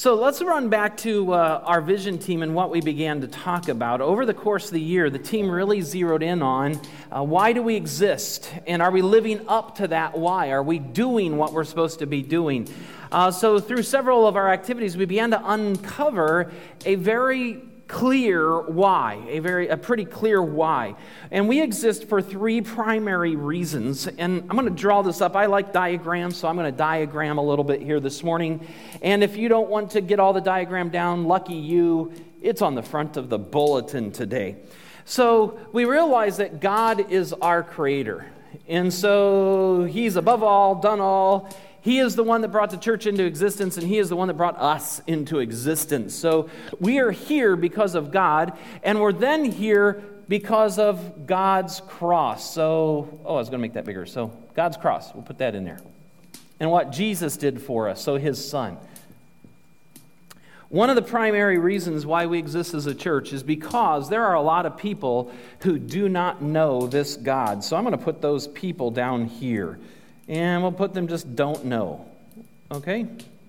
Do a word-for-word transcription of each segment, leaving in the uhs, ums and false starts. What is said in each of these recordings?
So let's run back to uh, our vision team and what we began to talk about. Over the course of the year, the team really zeroed in on uh, why do we exist? And are we living up to that why? Are we doing what we're supposed to be doing? Uh, so through several of our activities, we began to uncover a very clear why, a very a pretty clear why. And we exist for three primary reasons. And I'm going to draw this up. I like diagrams, so I'm going to diagram a little bit here this morning. And if you don't want to get all the diagram down, lucky you, it's on the front of the bulletin today. So we realize that God is our creator. And so he's above all, done all. He is the one that brought the church into existence, and he is the one that brought us into existence. So we are here because of God, and we're then here because of God's cross. So, oh, I was going to make that bigger. So God's cross, we'll put that in there. And what Jesus did for us, so his son. One of the primary reasons why we exist as a church is because there are a lot of people who do not know this God. So I'm going to put those people down here. And we'll put them just don't know. Okay?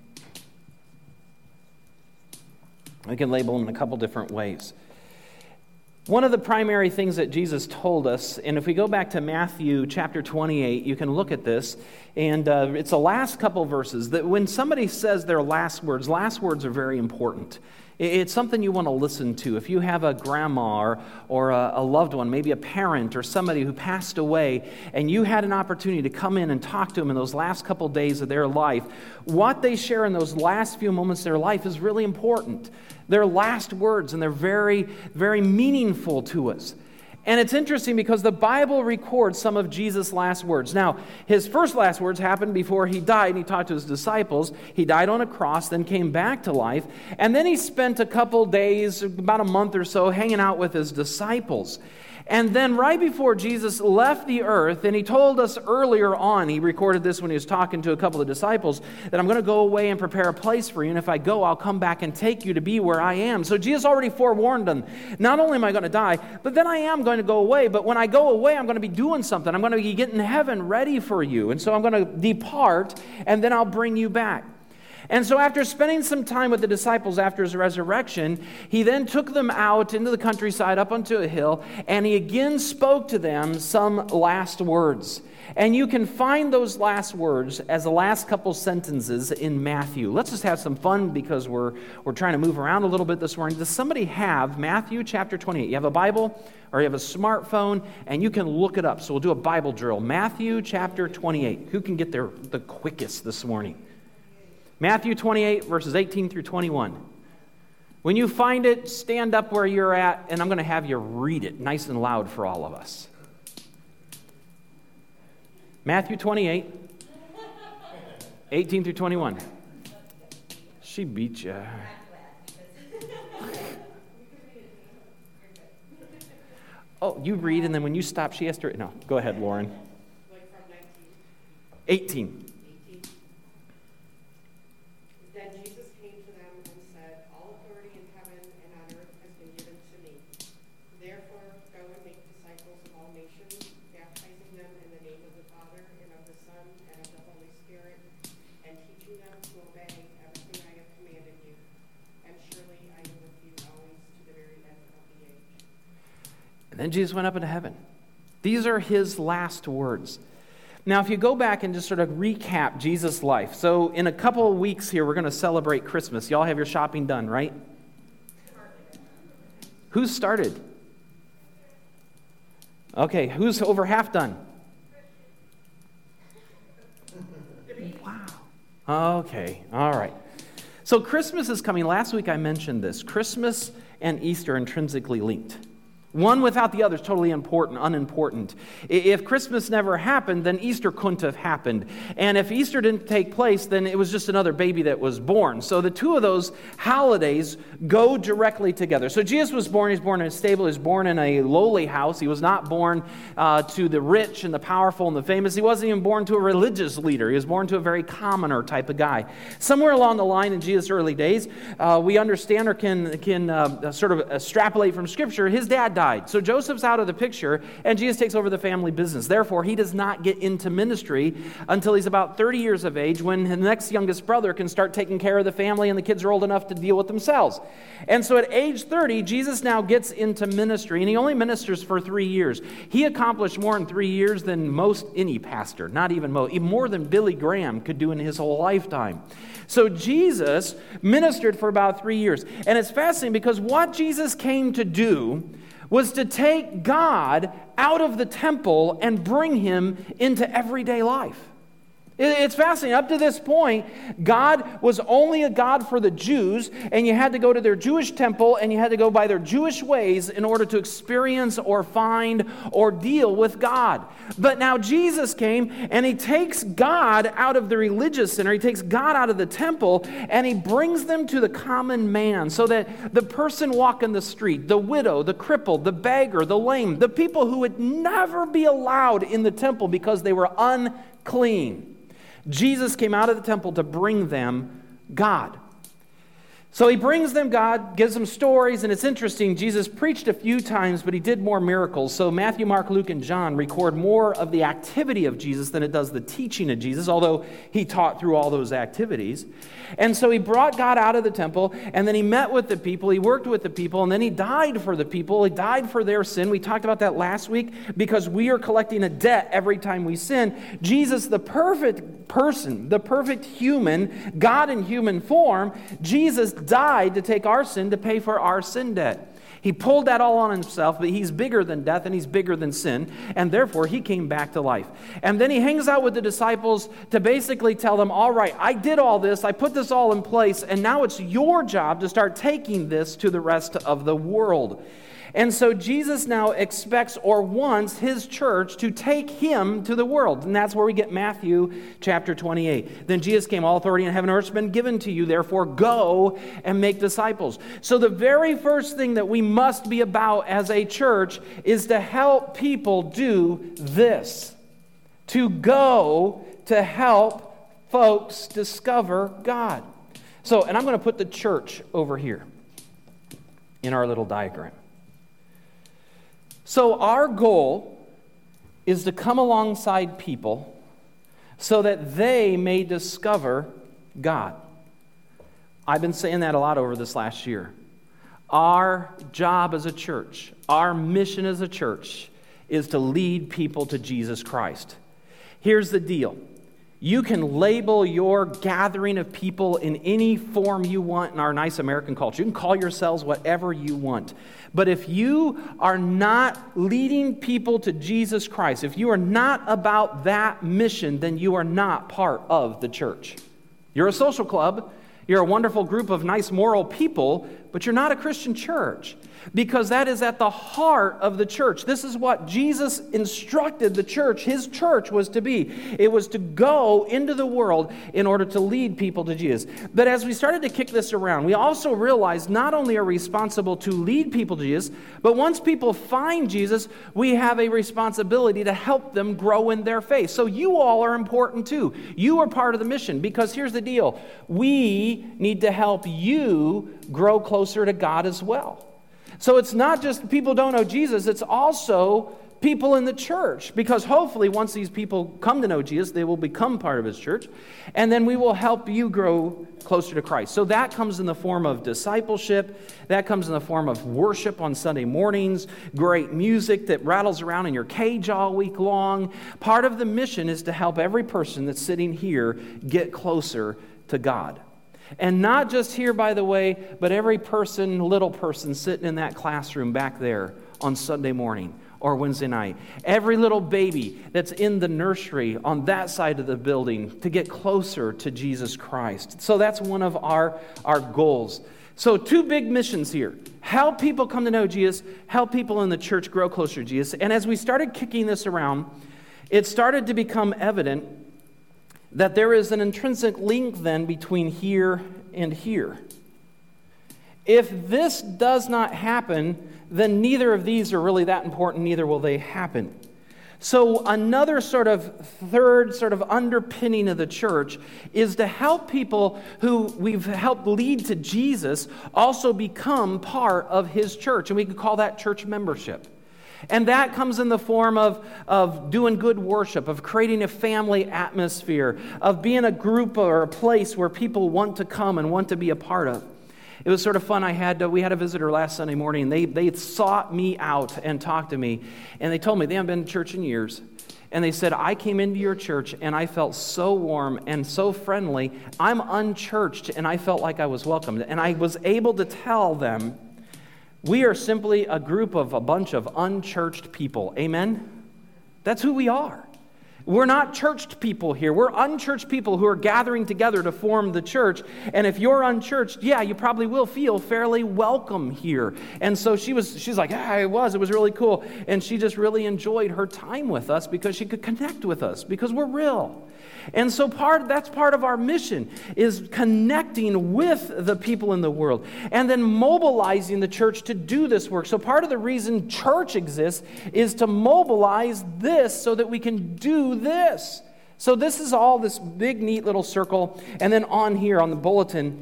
We can label them in a couple different ways. One of the primary things that Jesus told us, and if we go back to Matthew chapter twenty-eight, you can look at this, and uh, it's the last couple verses, that when somebody says their last words, last words are very important. It's something you want to listen to. If you have a grandma or, or a, a loved one, maybe a parent or somebody who passed away, and you had an opportunity to come in and talk to them in those last couple days of their life, what they share in those last few moments of their life is really important. Their last words, and they're very, very meaningful to us. And it's interesting because the Bible records some of Jesus' last words. Now, his first last words happened before he died, and he talked to his disciples. He died on a cross, then came back to life. And then he spent a couple days, about a month or so, hanging out with his disciples. And then right before Jesus left the earth, and he told us earlier on, he recorded this when he was talking to a couple of disciples, that I'm going to go away and prepare a place for you, and if I go, I'll come back and take you to be where I am. So Jesus already forewarned them, not only am I going to die, but then I am going to go away, but when I go away, I'm going to be doing something. I'm going to be getting heaven ready for you, and so I'm going to depart, and then I'll bring you back. And so after spending some time with the disciples after his resurrection, he then took them out into the countryside up onto a hill, and he again spoke to them some last words. And you can find those last words as the last couple sentences in Matthew. Let's just have some fun because we're, we're trying to move around a little bit this morning. Does somebody have Matthew chapter twenty-eight? You have a Bible or you have a smartphone, and you can look it up. So we'll do a Bible drill. Matthew chapter twenty-eight. Who can get there the quickest this morning? Matthew twenty-eight, verses eighteen through twenty-one. When you find it, stand up where you're at, and I'm going to have you read it nice and loud for all of us. Matthew twenty-eight, eighteen through twenty-one. She beat you. Oh, you read, and then when you stop, she has to... No, go ahead, Lauren. eighteen. Then Jesus went up into heaven. These are his last words. Now, if you go back and just sort of recap Jesus' life. So in a couple of weeks here, we're going to celebrate Christmas. Y'all have your shopping done, right? Who's started? Okay, who's over half done? Wow. Okay, all right. So Christmas is coming. Last week I mentioned this. Christmas and Easter are intrinsically linked. One without the other is totally important, unimportant. If Christmas never happened, then Easter couldn't have happened. And if Easter didn't take place, then it was just another baby that was born. So the two of those holidays go directly together. So Jesus was born, he was born in a stable, he was born in a lowly house. He was not born uh, to the rich and the powerful and the famous. He wasn't even born to a religious leader. He was born to a very commoner type of guy. Somewhere along the line in Jesus' early days, uh, we understand or can, can uh, sort of extrapolate from Scripture, his dad died. died. So Joseph's out of the picture, and Jesus takes over the family business. Therefore, he does not get into ministry until he's about thirty years of age, when the next youngest brother can start taking care of the family and the kids are old enough to deal with themselves. And so at age thirty, Jesus now gets into ministry, and he only ministers for three years. He accomplished more in three years than most any pastor, not even most, even more than Billy Graham could do in his whole lifetime. So Jesus ministered for about three years. And it's fascinating because what Jesus came to do was to take God out of the temple and bring him into everyday life. It's fascinating. Up to this point, God was only a God for the Jews, and you had to go to their Jewish temple, and you had to go by their Jewish ways in order to experience or find or deal with God. But now Jesus came, and he takes God out of the religious center, he takes God out of the temple, and he brings them to the common man, so that the person walking the street, the widow, the crippled, the beggar, the lame, the people who would never be allowed in the temple because they were unclean, Jesus came out of the temple to bring them God. So he brings them God, gives them stories, and it's interesting. Jesus preached a few times, but he did more miracles. So Matthew, Mark, Luke, and John record more of the activity of Jesus than it does the teaching of Jesus, although he taught through all those activities. And so he brought God out of the temple, and then he met with the people, he worked with the people, and then he died for the people. He died for their sin. We talked about that last week because we are collecting a debt every time we sin. Jesus, the perfect person, the perfect human, God in human form, Jesus died to take our sin, to pay for our sin debt. He pulled that all on himself, but he's bigger than death and he's bigger than sin, and therefore he came back to life. And then he hangs out with the disciples to basically tell them, all right, I did all this, I put this all in place, and now it's your job to start taking this to the rest of the world. And so Jesus now expects or wants his church to take him to the world. And that's where we get Matthew chapter twenty-eight. Then Jesus came, all authority in heaven and earth has been given to you, therefore go and make disciples. So the very first thing that we must be about as a church is to help people do this. To go to help folks discover God. So, and I'm going to put the church over here in our little diagram. So our goal is to come alongside people so that they may discover God. I've been saying that a lot over this last year. Our job as a church, our mission as a church, is to lead people to Jesus Christ. Here's the deal. You can label your gathering of people in any form you want in our nice American culture. You can call yourselves whatever you want. But if you are not leading people to Jesus Christ, if you are not about that mission, then you are not part of the church. You're a social club. You're a wonderful group of nice moral people, but you're not a Christian church. Because that is at the heart of the church. This is what Jesus instructed the church, his church was to be. It was to go into the world in order to lead people to Jesus. But as we started to kick this around, we also realized not only are we responsible to lead people to Jesus, but once people find Jesus, we have a responsibility to help them grow in their faith. So you all are important too. You are part of the mission, because here's the deal. We need to help you grow closer to God as well. So it's not just people don't know Jesus, it's also people in the church. Because hopefully once these people come to know Jesus, they will become part of his church. And then we will help you grow closer to Christ. So that comes in the form of discipleship. That comes in the form of worship on Sunday mornings. Great music that rattles around in your cage all week long. Part of the mission is to help every person that's sitting here get closer to God. And not just here, by the way, but every person, little person sitting in that classroom back there on Sunday morning or Wednesday night. Every little baby that's in the nursery on that side of the building to get closer to Jesus Christ. So that's one of our, our goals. So two big missions here. Help people come to know Jesus. Help people in the church grow closer to Jesus. And as we started kicking this around, it started to become evident that there is an intrinsic link then between here and here. If this does not happen, then neither of these are really that important, neither will they happen. So another sort of third sort of underpinning of the church is to help people who we've helped lead to Jesus also become part of his church. And we can call that church membership. And that comes in the form of, of doing good worship, of creating a family atmosphere, of being a group or a place where people want to come and want to be a part of. It was sort of fun. I had uh, we had a visitor last Sunday morning, and they they sought me out and talked to me, and they told me they haven't been to church in years, and they said, I came into your church and I felt so warm and so friendly. I'm unchurched and I felt like I was welcomed, and I was able to tell them, we are simply a group of a bunch of unchurched people. Amen? That's who we are. We're not churched people here. We're unchurched people who are gathering together to form the church. And if you're unchurched, yeah, you probably will feel fairly welcome here. And so she was, she's like, yeah, it was. It was really cool. And she just really enjoyed her time with us because she could connect with us because we're real. And so part that's part of our mission is connecting with the people in the world and then mobilizing the church to do this work. So part of the reason church exists is to mobilize this so that we can do this. So this is all this big, neat little circle. And then on here on the bulletin,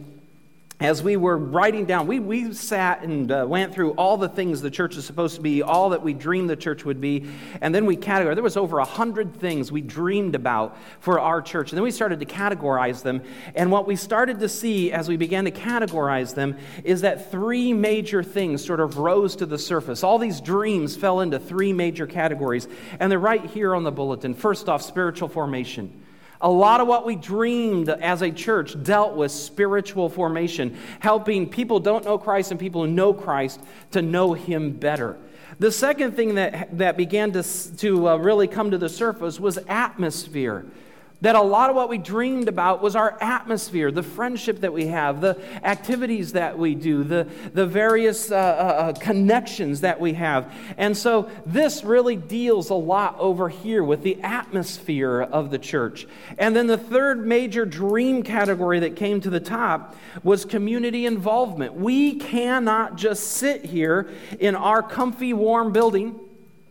as we were writing down, we, we sat and uh, went through all the things the church is supposed to be, all that we dreamed the church would be, and then we categorized. There was over a hundred things we dreamed about for our church, and then we started to categorize them, and what we started to see as we began to categorize them is that three major things sort of rose to the surface. All these dreams fell into three major categories, and they're right here on the bulletin. First off, spiritual formation. A lot of what we dreamed as a church dealt with spiritual formation, helping people who don't know Christ and people who know Christ to know him better. The second thing that, that began to, to uh, really come to the surface was atmosphere. That a lot of what we dreamed about was our atmosphere, the friendship that we have, the activities that we do, the, the various uh, uh, connections that we have. And so this really deals a lot over here with the atmosphere of the church. And then the third major dream category that came to the top was community involvement. We cannot just sit here in our comfy, warm building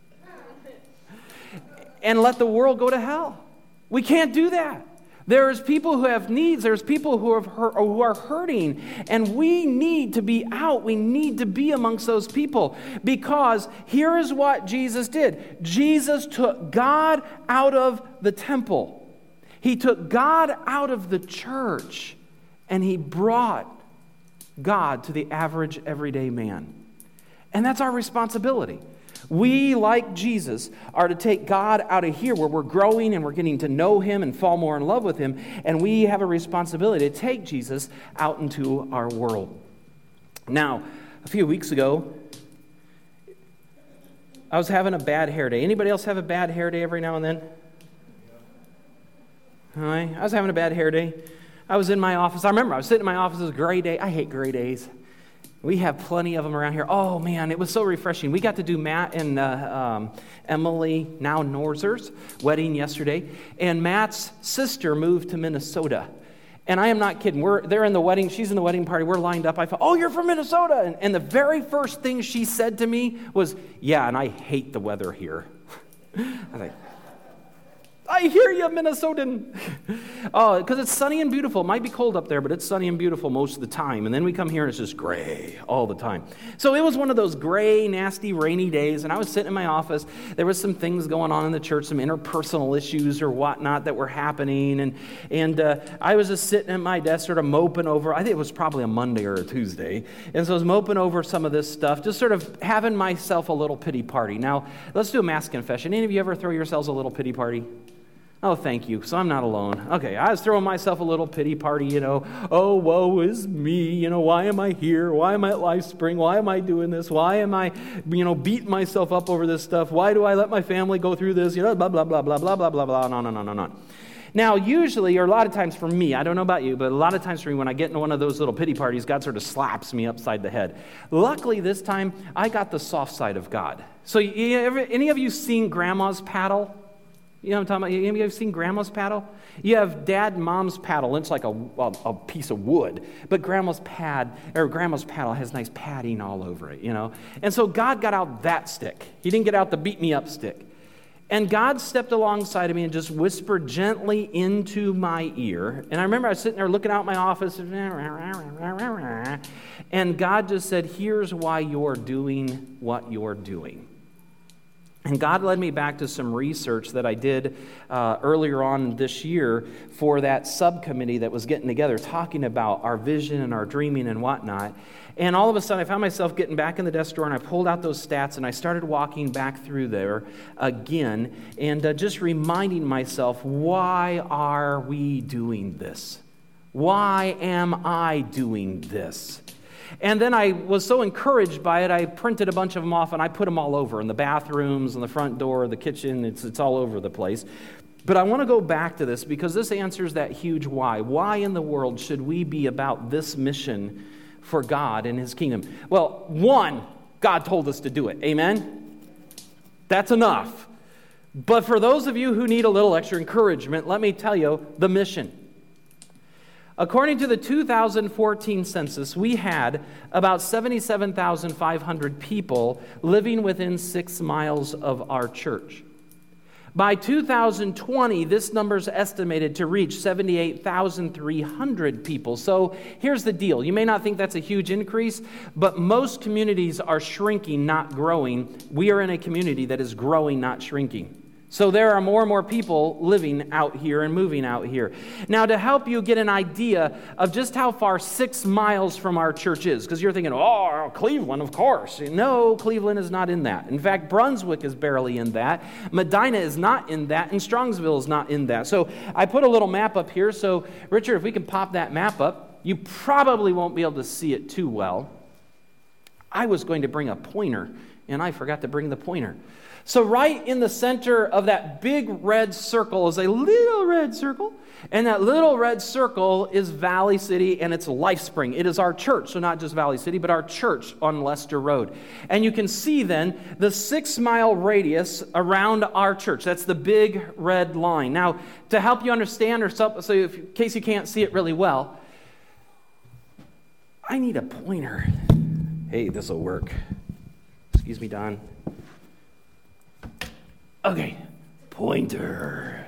and let the world go to hell. We can't do that. There's people who have needs. There's people who, have hurt, who are hurting. And we need to be out. We need to be amongst those people. Because here is what Jesus did. Jesus took God out of the temple. He took God out of the church. And he brought God to the average everyday man. And that's our responsibility. We, like Jesus, are to take God out of here where we're growing and we're getting to know him and fall more in love with him. And we have a responsibility to take Jesus out into our world. Now, a few weeks ago, I was having a bad hair day. Anybody else have a bad hair day every now and then? All right. I was having a bad hair day. I was in my office. I remember I was sitting in my office. It was a gray day. I hate gray days. We have plenty of them around here. Oh, man, it was so refreshing. We got to do Matt and uh, um, Emily, now Norzer's, wedding yesterday. And Matt's sister moved to Minnesota. And I am not kidding. We're They're in the wedding. She's in the wedding party. We're lined up. I thought, oh, you're from Minnesota. And, and the very first thing she said to me was, yeah, and I hate the weather here. I was like, I hear you, Minnesotan. Oh, because it's sunny and beautiful. It might be cold up there, but it's sunny and beautiful most of the time. And then we come here and it's just gray all the time. So it was one of those gray, nasty, rainy days. And I was sitting in my office. There was some things going on in the church, some interpersonal issues or whatnot that were happening. And and uh, I was just sitting at my desk sort of moping over. I think it was probably a Monday or a Tuesday. And so I was moping over some of this stuff, just sort of having myself a little pity party. Now, let's do a mass confession. Any of you ever throw yourselves a little pity party? Oh, thank you. So I'm not alone. Okay, I was throwing myself a little pity party, you know. Oh, woe is me. You know, why am I here? Why am I at LifeSpring? Why am I doing this? Why am I, you know, beating myself up over this stuff? Why do I let my family go through this? You know, blah, blah, blah, blah, blah, blah, blah, blah, no, no, no, no, no. Now, usually, or a lot of times for me, I don't know about you, but a lot of times for me, when I get into one of those little pity parties, God sort of slaps me upside the head. Luckily, this time, I got the soft side of God. So you ever, any of you seen Grandma's Paddle? You know what I'm talking about? Any of you have seen Grandma's Paddle? You have Dad and Mom's paddle, and it's like a, a, a piece of wood. But Grandma's pad, or Grandma's paddle has nice padding all over it, you know? And so God got out that stick. He didn't get out the beat-me-up stick. And God stepped alongside of me and just whispered gently into my ear. And I remember I was sitting there looking out my office, and God just said, here's why you're doing what you're doing. And God led me back to some research that I did uh, earlier on this year for that subcommittee that was getting together, talking about our vision and our dreaming and whatnot. And all of a sudden, I found myself getting back in the desk drawer, and I pulled out those stats, and I started walking back through there again, and uh, just reminding myself, why are we doing this? Why am I doing this? And then I was so encouraged by it, I printed a bunch of them off, and I put them all over, in the bathrooms, in the front door, the kitchen, it's, it's all over the place. But I want to go back to this, because this answers that huge why. Why in the world should we be about this mission for God and His kingdom? Well, one, God told us to do it. Amen? That's enough. But for those of you who need a little extra encouragement, let me tell you the mission. According to the two thousand fourteen census, we had about seventy-seven thousand five hundred people living within six miles of our church. By two thousand twenty, this number is estimated to reach seventy-eight thousand three hundred people. So here's the deal. You may not think that's a huge increase, but most communities are shrinking, not growing. We are in a community that is growing, not shrinking. So there are more and more people living out here and moving out here. Now, to help you get an idea of just how far six miles from our church is, because you're thinking, oh, Cleveland, of course. No, Cleveland is not in that. In fact, Brunswick is barely in that. Medina is not in that, and Strongsville is not in that. So I put a little map up here. So, Richard, if we can pop that map up, you probably won't be able to see it too well. I was going to bring a pointer, and I forgot to bring the pointer. So right in the center of that big red circle is a little red circle, and that little red circle is Valley City, and it's LifeSpring. It is our church, so not just Valley City, but our church on Lester Road. And you can see then the six-mile radius around our church. That's the big red line. Now, to help you understand, or so, so if, in case you can't see it really well, I need a pointer. Hey, this will work. Excuse me, Don. Okay, pointer.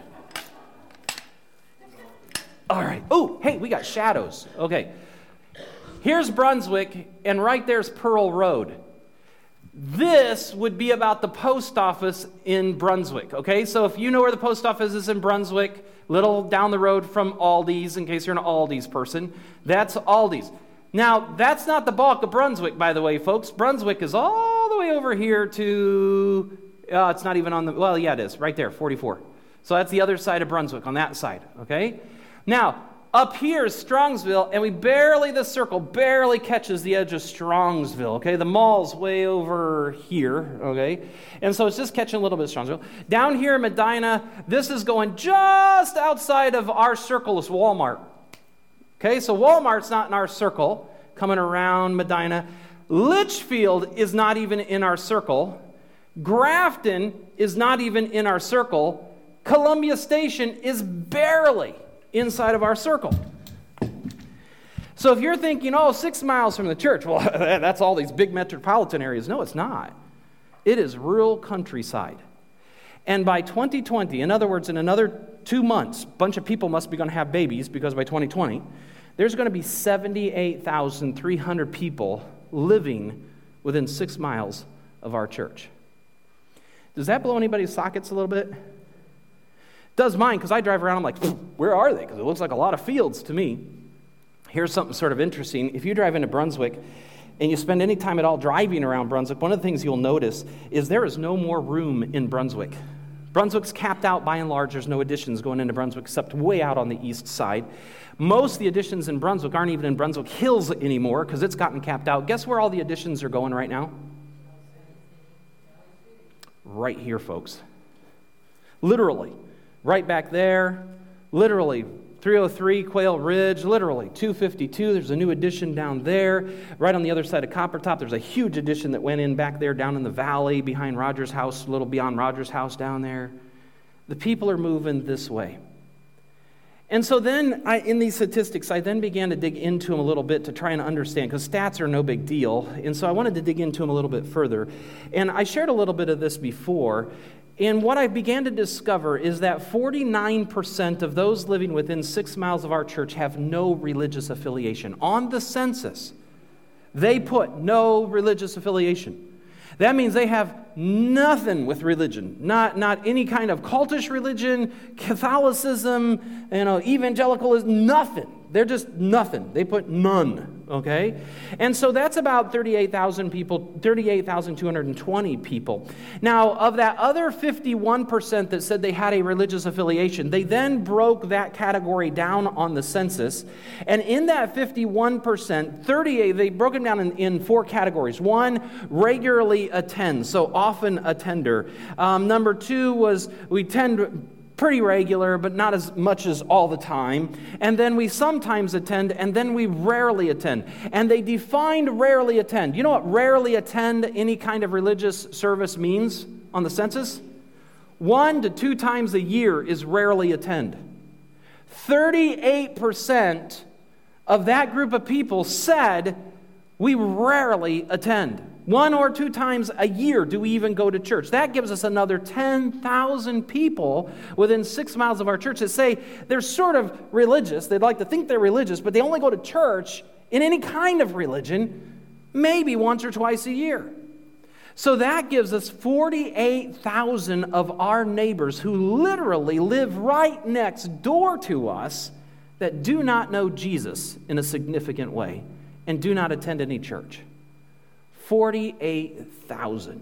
All right. Oh, hey, we got shadows. Okay. Here's Brunswick, and right there's Pearl Road. This would be about the post office in Brunswick, okay? So if you know where the post office is in Brunswick, little down the road from Aldi's, in case you're an Aldi's person, that's Aldi's. Now, that's not the bulk of Brunswick, by the way, folks. Brunswick is all the way over here to... Uh, it's not even on the, well, yeah, it is, right there, forty-four. So that's the other side of Brunswick, on that side, okay? Now, up here is Strongsville, and we barely, the circle barely catches the edge of Strongsville, okay? The mall's way over here, okay? And so it's just catching a little bit of Strongsville. Down here in Medina, this is going just outside of our circle is Walmart. Okay, so Walmart's not in our circle, coming around Medina. Litchfield is not even in our circle. Grafton is not even in our circle. Columbia Station is barely inside of our circle. So if you're thinking, oh, six miles from the church, well, that's all these big metropolitan areas. No, it's not. It is rural countryside. And by twenty twenty, in other words, in another two months, a bunch of people must be going to have babies, because by twenty twenty, there's going to be seventy-eight thousand three hundred people living within six miles of our church. Does that blow anybody's sockets a little bit? It does mine, because I drive around, I'm like, where are they? Because it looks like a lot of fields to me. Here's something sort of interesting. If you drive into Brunswick and you spend any time at all driving around Brunswick, one of the things you'll notice is there is no more room in Brunswick. Brunswick's capped out by and large. There's no additions going into Brunswick except way out on the east side. Most of the additions in Brunswick aren't even in Brunswick Hills anymore because it's gotten capped out. Guess where all the additions are going right now? Right here, folks. Literally. Right back there. Literally. three oh three Quail Ridge. Literally. two fifty-two. There's a new addition down there. Right on the other side of Copper Top, there's a huge addition that went in back there down in the valley behind Rogers' house, a little beyond Rogers' house down there. The people are moving this way. And so then, I, in these statistics, I then began to dig into them a little bit to try and understand, because stats are no big deal, and so I wanted to dig into them a little bit further. And I shared a little bit of this before, And what I began to discover is that forty-nine percent of those living within six miles of our church have no religious affiliation. On the census, they put no religious affiliation. That means they have nothing with religion, not, not any kind of cultish religion, Catholicism, you know, evangelicalism, nothing. They're just nothing. They put none, okay? And so that's about thirty-eight thousand people, thirty-eight thousand two hundred twenty people. Now, of that other fifty-one percent that said they had a religious affiliation, they then broke that category down on the census. And in that fifty-one percent, thirty-eight, they broke it down in, in four categories. One, regularly attend, so often attender. Um, number two was we tend pretty regular, but not as much as all the time. And then we sometimes attend, and then we rarely attend. And they defined rarely attend. You know what rarely attend any kind of religious service means on the census? One to two times a year is rarely attend. thirty-eight percent of that group of people said we rarely attend. One or two times a year do we even go to church. That gives us another ten thousand people within six miles of our church that say they're sort of religious. They'd like to think they're religious, but they only go to church in any kind of religion maybe once or twice a year. So that gives us forty-eight thousand of our neighbors who literally live right next door to us that do not know Jesus in a significant way and do not attend any church. forty-eight thousand.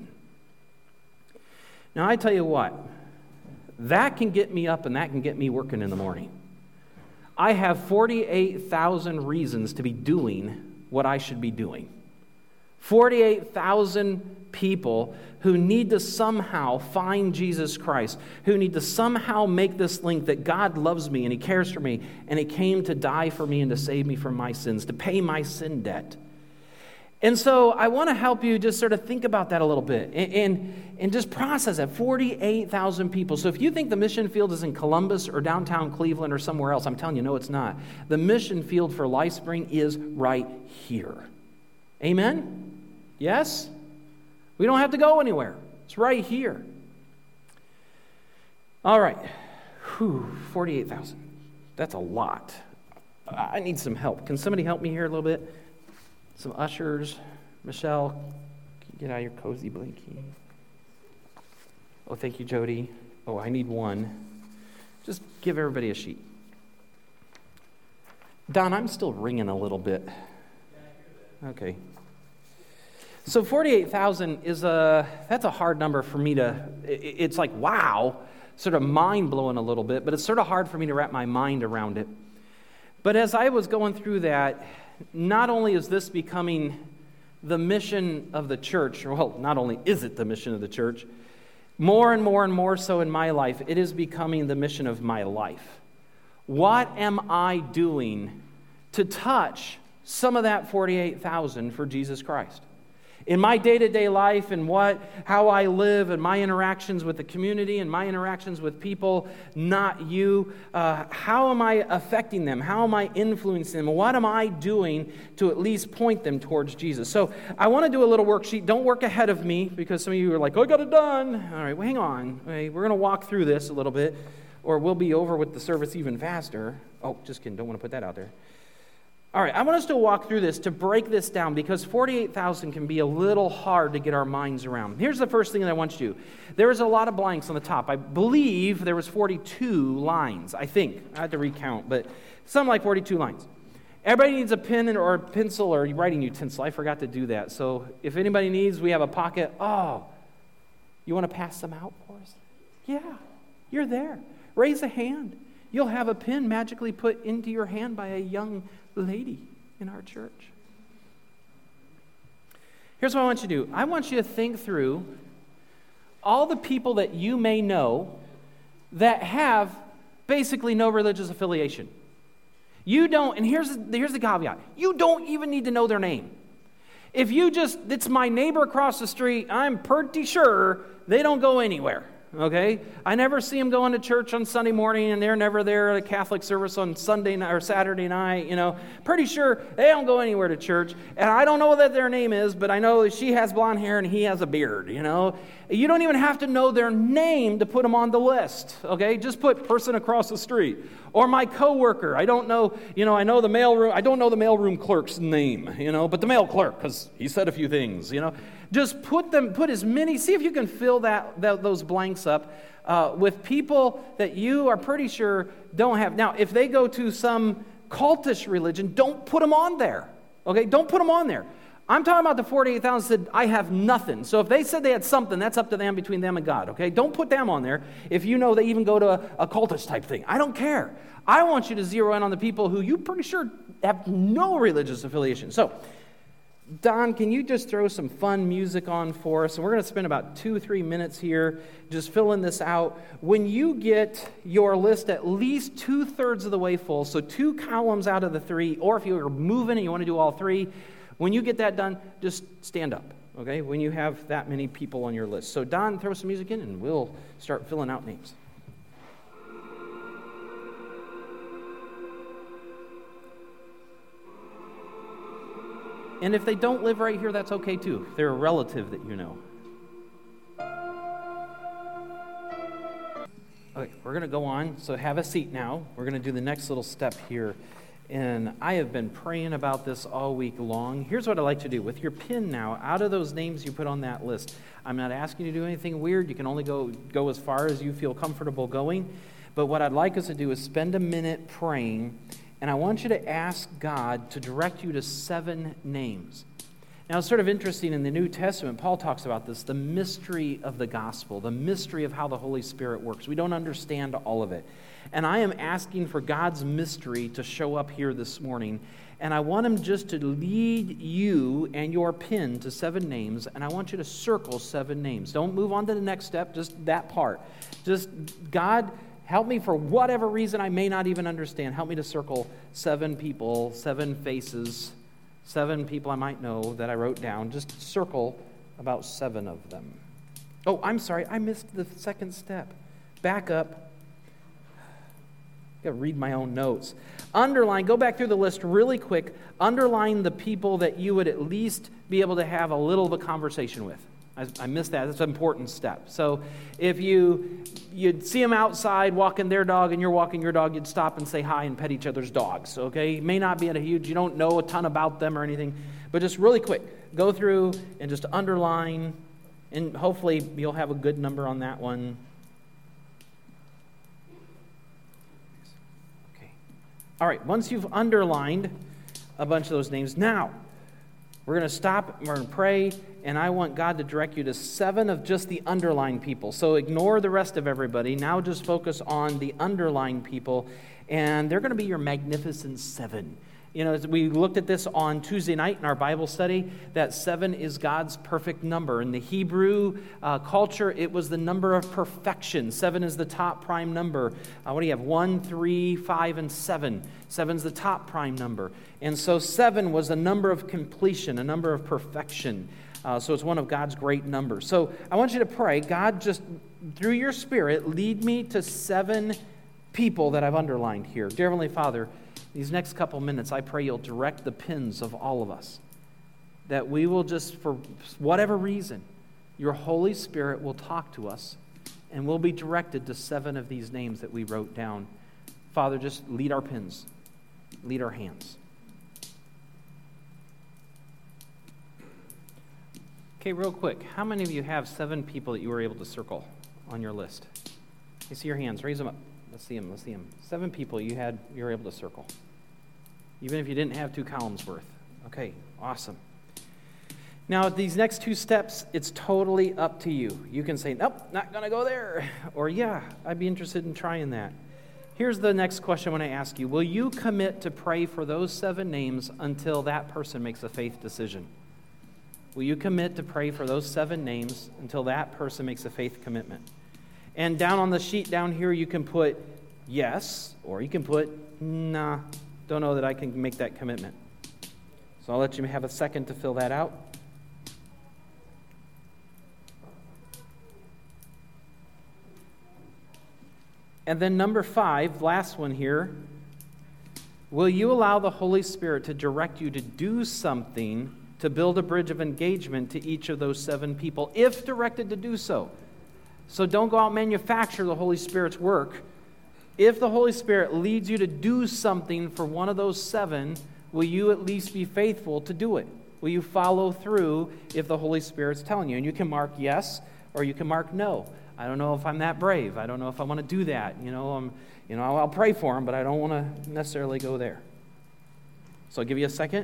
Now, I tell you what, that can get me up and that can get me working in the morning. I have forty-eight thousand reasons to be doing what I should be doing. forty-eight thousand people who need to somehow find Jesus Christ, who need to somehow make this link that God loves me and He cares for me and He came to die for me and to save me from my sins, to pay my sin debt. And so I want to help you just sort of think about that a little bit and, and, and just process that. forty-eight thousand people. So if you think the mission field is in Columbus or downtown Cleveland or somewhere else, I'm telling you, no, it's not. The mission field for LifeSpring is right here. Amen? Yes? We don't have to go anywhere. It's right here. All right. Whew, forty-eight thousand. That's a lot. I need some help. Can somebody help me here a little bit? Some ushers. Michelle, can you get out of your cozy blankie? Oh, thank you, Jody. Oh, I need one. Just give everybody a sheet. Don, I'm still ringing a little bit. Okay. So forty-eight thousand is a, that's a hard number for me to, it's like, wow, sort of mind-blowing a little bit, but it's sort of hard for me to wrap my mind around it. But as I was going through that, not only is this becoming the mission of the church, well, not only is it the mission of the church, more and more and more so in my life, it is becoming the mission of my life. What am I doing to touch some of that forty-eight thousand for Jesus Christ? In my day-to-day life and what, how I live and my interactions with the community and my interactions with people, not you, uh, how am I affecting them? How am I influencing them? What am I doing to at least point them towards Jesus? So I want to do a little worksheet. Don't work ahead of me because some of you are like, oh, I got it done. All right, well, hang on. Okay, we're going to walk through this a little bit or we'll be over with the service even faster. Oh, just kidding. Don't want to put that out there. All right, I want us to walk through this to break this down because forty-eight thousand can be a little hard to get our minds around. Here's the first thing that I want you to do. There is a lot of blanks on the top. I believe there was forty-two lines, I think. I had to recount, but something like forty-two lines. Everybody needs a pen or a pencil or writing utensil. I forgot to do that. So if anybody needs, we have a pocket. Oh, you want to pass them out for us? Yeah, you're there. Raise a hand. You'll have a pen magically put into your hand by a young lady in our church. Here's what I want you to do. I want you to think through all the people that you may know that have basically no religious affiliation. You don't, and here's, here's the caveat. You don't even need to know their name. If you just, it's my neighbor across the street, I'm pretty sure they don't go anywhere. okay? I never see them going to church on Sunday morning, and they're never there at a Catholic service on Sunday night or Saturday night, you know. Pretty sure they don't go anywhere to church, and I don't know what their name is, but I know that she has blonde hair and he has a beard, you know. You don't even have to know their name to put them on the list, okay? Just put person across the street. Or my coworker. I don't know, you know, I know the mailroom, I don't know the mailroom clerk's name, you know, but the mail clerk, because he said a few things, you know. Just put them, put as many, see if you can fill that, that those blanks up uh, with people that you are pretty sure don't have. Now, if they go to some cultish religion, don't put them on there, okay? Don't put them on there. I'm talking about the forty-eight thousand said, I have nothing. So if they said they had something, that's up to them, between them and God, okay? Don't put them on there if you know they even go to a, a cultish type thing. I don't care. I want you to zero in on the people who you pretty sure have no religious affiliation. So, Don, can you just throw some fun music on for us? And we're going to spend about two, three minutes here just filling this out. When you get your list at least two-thirds of the way full, so two columns out of the three, or if you're moving and you want to do all three, when you get that done, just stand up, okay, when you have that many people on your list. So, Don, throw some music in, and we'll start filling out names. And if they don't live right here, that's okay too. If they're a relative that you know. Okay, we're going to go on. So have a seat now. We're going to do the next little step here. And I have been praying about this all week long. Here's what I like to do. With your pen now, out of those names you put on that list, I'm not asking you to do anything weird. You can only go, go as far as you feel comfortable going. But what I'd like us to do is spend a minute praying. And I want you to ask God to direct you to seven names. Now, it's sort of interesting in the New Testament, Paul talks about this, the mystery of the gospel, the mystery of how the Holy Spirit works. We don't understand all of it. And I am asking for God's mystery to show up here this morning. And I want him just to lead you and your pen to seven names. And I want you to circle seven names. Don't move on to the next step, just that part. Just, God, help me for whatever reason I may not even understand. Help me to circle seven people, seven faces, seven people I might know that I wrote down. Just circle about seven of them. Oh, I'm sorry. I missed the second step. Back up. I've got to read my own notes. Underline, go back through the list really quick. Underline the people that you would at least be able to have a little of a conversation with. I, I missed that. That's an important step. So if you, you'd see them outside walking their dog and you're walking your dog, you'd stop and say hi and pet each other's dogs, okay? You may not be at a huge, you don't know a ton about them or anything, but just really quick, go through and just underline, and hopefully you'll have a good number on that one. Okay. All right, once you've underlined a bunch of those names, now we're going to stop, we're going to pray, and I want God to direct you to seven of just the underlined people. So ignore the rest of everybody. Now just focus on the underlined people, and they're going to be your magnificent seven. You know, as we looked at this on Tuesday night in our Bible study, that seven is God's perfect number. In the Hebrew uh, culture, it was the number of perfection. Seven is the top prime number. Uh, what do you have? One, three, five, and seven. Seven's the top prime number. And so seven was a number of completion, a number of perfection. Uh, so it's one of God's great numbers. So I want you to pray, God, just through your Spirit, lead me to seven people that I've underlined here. Dear Heavenly Father, these next couple minutes, I pray you'll direct the pens of all of us, that we will just, for whatever reason, your Holy Spirit will talk to us, and we'll be directed to seven of these names that we wrote down. Father, just lead our pens, lead our hands. Okay, real quick, how many of you have seven people that you were able to circle on your list? You see your hands, raise them up. Let's see them, let's see them. Seven people you had, you were able to circle. Even if you didn't have two columns worth. Okay, awesome. Now, these next two steps, it's totally up to you. You can say, nope, not going to go there. Or, yeah, I'd be interested in trying that. Here's the next question I want to ask you. Will you commit to pray for those seven names until that person makes a faith decision? Will you commit to pray for those seven names until that person makes a faith commitment? And down on the sheet down here, you can put yes, or you can put nah, don't know that I can make that commitment. So I'll let you have a second to fill that out. And then number five, last one here. Will you allow the Holy Spirit to direct you to do something to build a bridge of engagement to each of those seven people, if directed to do so? So don't go out and manufacture the Holy Spirit's work. If the Holy Spirit leads you to do something for one of those seven, will you at least be faithful to do it? Will you follow through if the Holy Spirit's telling you? And you can mark yes, or you can mark no. I don't know if I'm that brave. I don't know if I want to do that. You know, I'm, you know, I'll pray for them, but I don't want to necessarily go there. So I'll give you a second.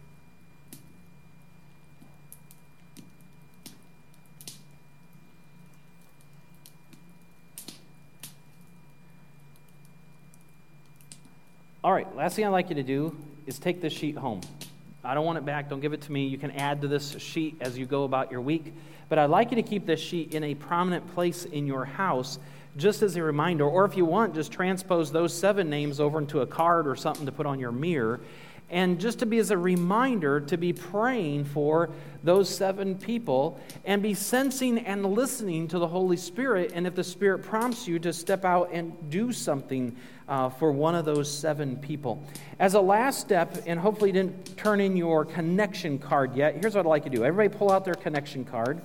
All right, last thing I'd like you to do is take this sheet home. I don't want it back. Don't give it to me. You can add to this sheet as you go about your week. But I'd like you to keep this sheet in a prominent place in your house just as a reminder. Or if you want, just transpose those seven names over into a card or something to put on your mirror. And just to be as a reminder to be praying for those seven people and be sensing and listening to the Holy Spirit. And if the Spirit prompts you to step out and do something uh, for one of those seven people. As a last step, and hopefully you didn't turn in your connection card yet, here's what I'd like you to do. Everybody pull out their connection card.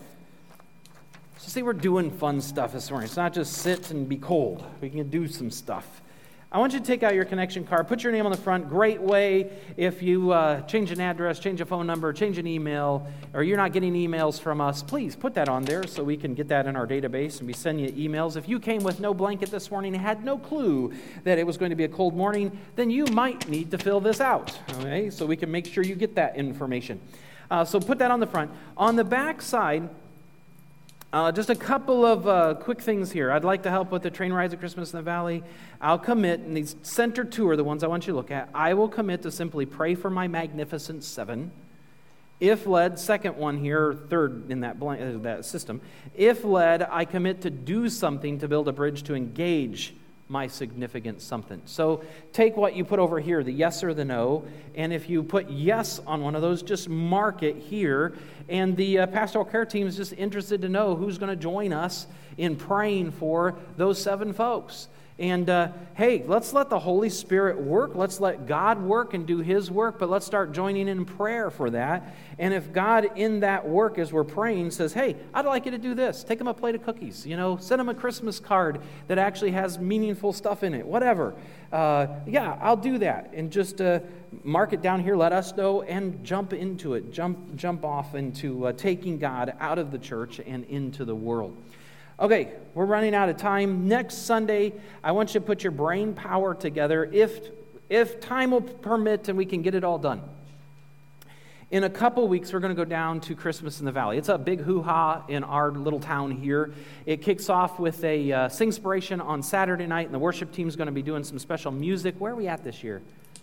So see, we're doing fun stuff this morning. It's not just sit and be cold. We can do some stuff. I want you to take out your connection card, put your name on the front. Great way if you uh, change an address, change a phone number, change an email, or you're not getting emails from us, please put that on there so we can get that in our database and we send you emails. If you came with no blanket this morning and had no clue that it was going to be a cold morning, then you might need to fill this out, okay? So we can make sure you get that information. Uh, so put that on the front. On the back side, Uh, just a couple of uh, quick things here. I'd like to help with the train rides at Christmas in the Valley. I'll commit, and these center two are the ones I want you to look at. I will commit to simply pray for my Magnificent Seven. If led, second one here, third in that, blank, uh, that system. If led, I commit to do something to build a bridge to engage my significant something. So take what you put over here, the yes or the no, and if you put yes on one of those, just mark it here. And the uh, pastoral care team is just interested to know who's going to join us in praying for those seven folks. And uh, hey, let's let the Holy Spirit work. Let's let God work and do His work, but let's start joining in prayer for that. And if God in that work as we're praying says, hey, I'd like you to do this. Take them a plate of cookies, you know, send them a Christmas card that actually has meaningful stuff in it, whatever. Uh, yeah, I'll do that. And just uh, mark it down here, let us know, and jump into it. Jump, jump off into uh, taking God out of the church and into the world. Okay, we're running out of time. Next Sunday, I want you to put your brain power together if, if time will permit and we can get it all done. In a couple weeks, we're going to go down to Christmas in the Valley. It's a big hoo-ha in our little town here. It kicks off with a uh, Singspiration on Saturday night, and the worship team's going to be doing some special music. Where are we at this year?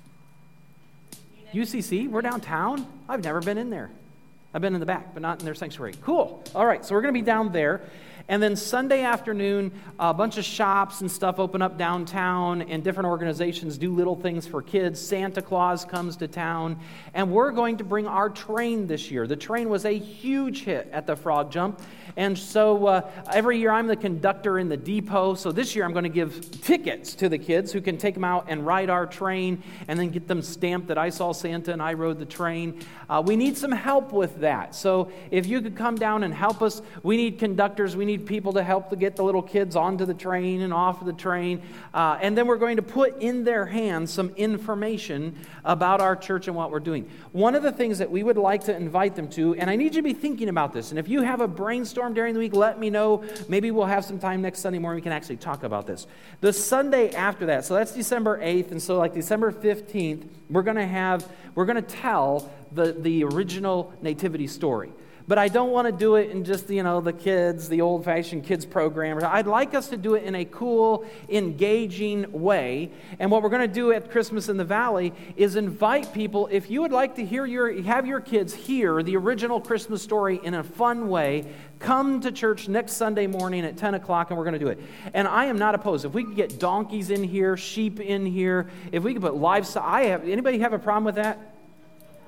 U C C? We're downtown? I've never been in there. I've been in the back, but not in their sanctuary. Cool. All right, so we're going to be down there. And then Sunday afternoon, a bunch of shops and stuff open up downtown, and different organizations do little things for kids. Santa Claus comes to town, and we're going to bring our train this year. The train was a huge hit at the Frog Jump, and so uh, every year I'm the conductor in the depot. So this year I'm going to give tickets to the kids who can take them out and ride our train and then get them stamped that I saw Santa and I rode the train. Uh, we need some help with that. So if you could come down and help us, we need conductors, we need people to help to get the little kids onto the train and off of the train. Uh, and then we're going to put in their hands some information about our church and what we're doing. One of the things that we would like to invite them to, and I need you to be thinking about this, and if you have a brainstorm during the week, let me know. Maybe we'll have some time next Sunday morning we can actually talk about this. The Sunday after that, so that's December eighth, and so like December fifteenth, we're going to have, we're going to tell the, the original nativity story. But I don't want to do it in just, you know, the kids, the old-fashioned kids program. I'd like us to do it in a cool, engaging way. And what we're going to do at Christmas in the Valley is invite people, if you would like to hear your, have your kids hear the original Christmas story in a fun way, come to church next Sunday morning at ten o'clock, and we're going to do it. And I am not opposed. If we could get donkeys in here, sheep in here, if we could put livestock, I have, anybody have a problem with that?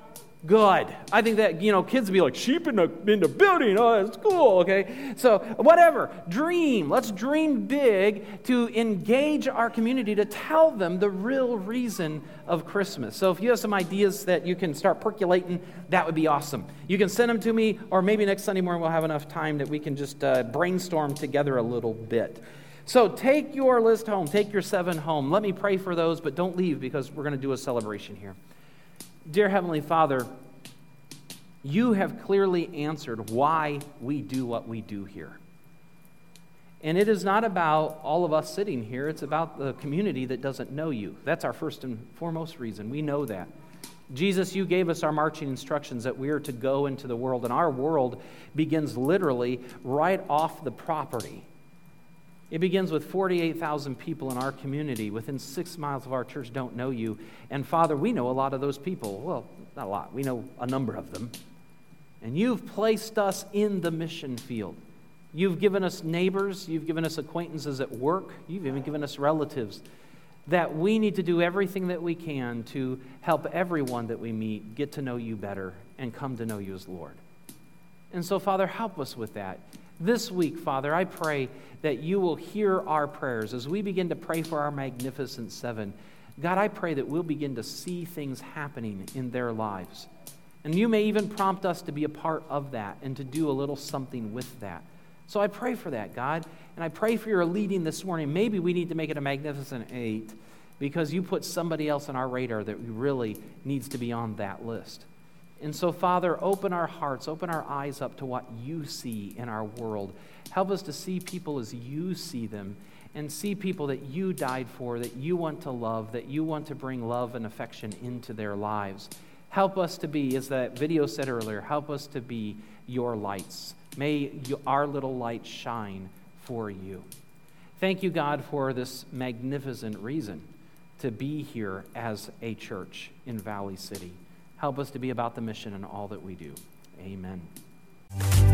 Good. I think that, you know, kids be like, sheep in the, in the building, oh, that's cool, okay? So, whatever. Dream. Let's dream big to engage our community, to tell them the real reason of Christmas. So, if you have some ideas that you can start percolating, that would be awesome. You can send them to me, or maybe next Sunday morning we'll have enough time that we can just uh, brainstorm together a little bit. So, take your list home. Take your seven home. Let me pray for those, but don't leave because we're going to do a celebration here. Dear Heavenly Father, you have clearly answered why we do what we do here. And it is not about all of us sitting here. It's about the community that doesn't know you. That's our first and foremost reason. We know that. Jesus, you gave us our marching instructions that we are to go into the world. And our world begins literally right off the property. It begins with forty-eight thousand people in our community. Within six miles of our church don't know you. And Father, we know a lot of those people. Well, not a lot. We know a number of them. And you've placed us in the mission field. You've given us neighbors. You've given us acquaintances at work. You've even given us relatives. That we need to do everything that we can to help everyone that we meet get to know you better and come to know you as Lord. And so, Father, help us with that. This week, Father, I pray that you will hear our prayers as we begin to pray for our Magnificent Seven. God, I pray that we'll begin to see things happening in their lives. And you may even prompt us to be a part of that and to do a little something with that. So I pray for that, God. And I pray for your leading this morning. Maybe we need to make it a Magnificent Eight because you put somebody else on our radar that really needs to be on that list. And so, Father, open our hearts, open our eyes up to what you see in our world. Help us to see people as you see them and see people that you died for, that you want to love, that you want to bring love and affection into their lives. Help us to be, as that video said earlier, help us to be your lights. May you, our little light shine for you. Thank you, God, for this magnificent reason to be here as a church in Valley City. Help us to be about the mission in all that we do. Amen.